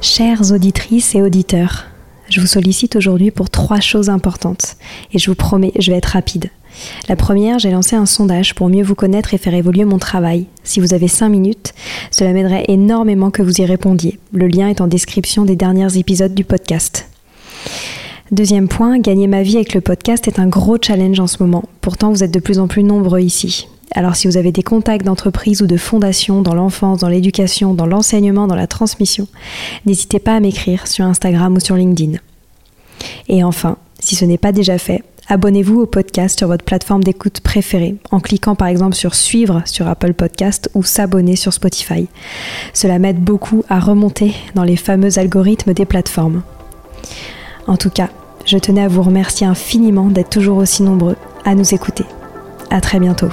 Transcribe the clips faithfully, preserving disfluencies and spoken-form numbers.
Chères auditrices et auditeurs, je vous sollicite aujourd'hui pour trois choses importantes et je vous promets, je vais être rapide. La première, j'ai lancé un sondage pour mieux vous connaître et faire évoluer mon travail. Si vous avez cinq minutes, cela m'aiderait énormément que vous y répondiez. Le lien est en description des derniers épisodes du podcast. Deuxième point, gagner ma vie avec le podcast est un gros challenge en ce moment. Pourtant, vous êtes de plus en plus nombreux ici. Alors si vous avez des contacts d'entreprises ou de fondations dans l'enfance, dans l'éducation, dans l'enseignement, dans la transmission, n'hésitez pas à m'écrire sur Instagram ou sur LinkedIn. Et enfin, si ce n'est pas déjà fait, abonnez-vous au podcast sur votre plateforme d'écoute préférée en cliquant par exemple sur suivre sur Apple Podcast ou s'abonner sur Spotify. Cela m'aide beaucoup à remonter dans les fameux algorithmes des plateformes. En tout cas, je tenais à vous remercier infiniment d'être toujours aussi nombreux à nous écouter. À très bientôt.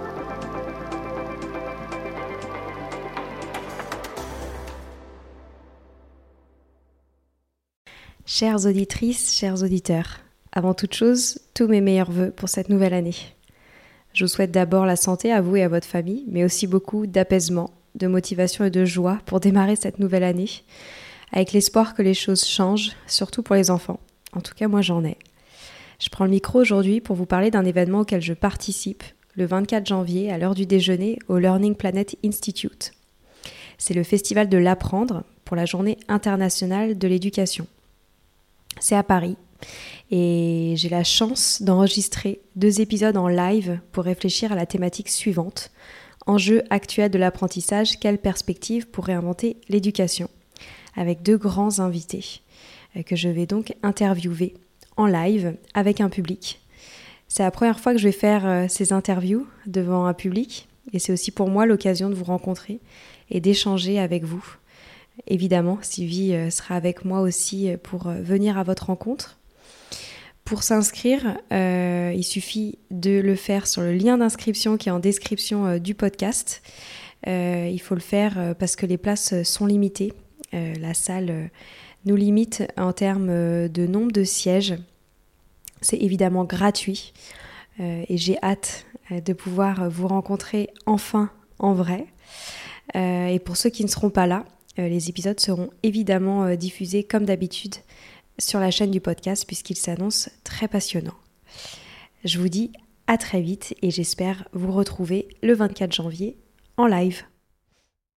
Chères auditrices, chers auditeurs, avant toute chose, tous mes meilleurs vœux pour cette nouvelle année. Je vous souhaite d'abord la santé à vous et à votre famille, mais aussi beaucoup d'apaisement, de motivation et de joie pour démarrer cette nouvelle année, avec l'espoir que les choses changent, surtout pour les enfants. En tout cas, moi j'en ai. Je prends le micro aujourd'hui pour vous parler d'un événement auquel je participe le vingt-quatre janvier à l'heure du déjeuner au Learning Planet Institute. C'est le festival de l'apprendre pour la journée internationale de l'éducation. C'est à Paris et j'ai la chance d'enregistrer deux épisodes en live pour réfléchir à la thématique suivante. Enjeux actuels de l'apprentissage, quelle perspective pour réinventer l'éducation ? Avec deux grands invités que je vais donc interviewer en live avec un public. C'est la première fois que je vais faire ces interviews devant un public et c'est aussi pour moi l'occasion de vous rencontrer et d'échanger avec vous. Évidemment, Sylvie sera avec moi aussi pour venir à votre rencontre. Pour s'inscrire, euh, il suffit de le faire sur le lien d'inscription qui est en description euh, du podcast. Euh, il faut le faire parce que les places sont limitées. Euh, la salle euh, nous limite en termes de nombre de sièges. C'est évidemment gratuit euh, et j'ai hâte de pouvoir vous rencontrer enfin en vrai. Euh, et pour ceux qui ne seront pas là, les épisodes seront évidemment diffusés comme d'habitude sur la chaîne du podcast puisqu'ils s'annoncent très passionnants. Je vous dis à très vite et j'espère vous retrouver le vingt-quatre janvier en live.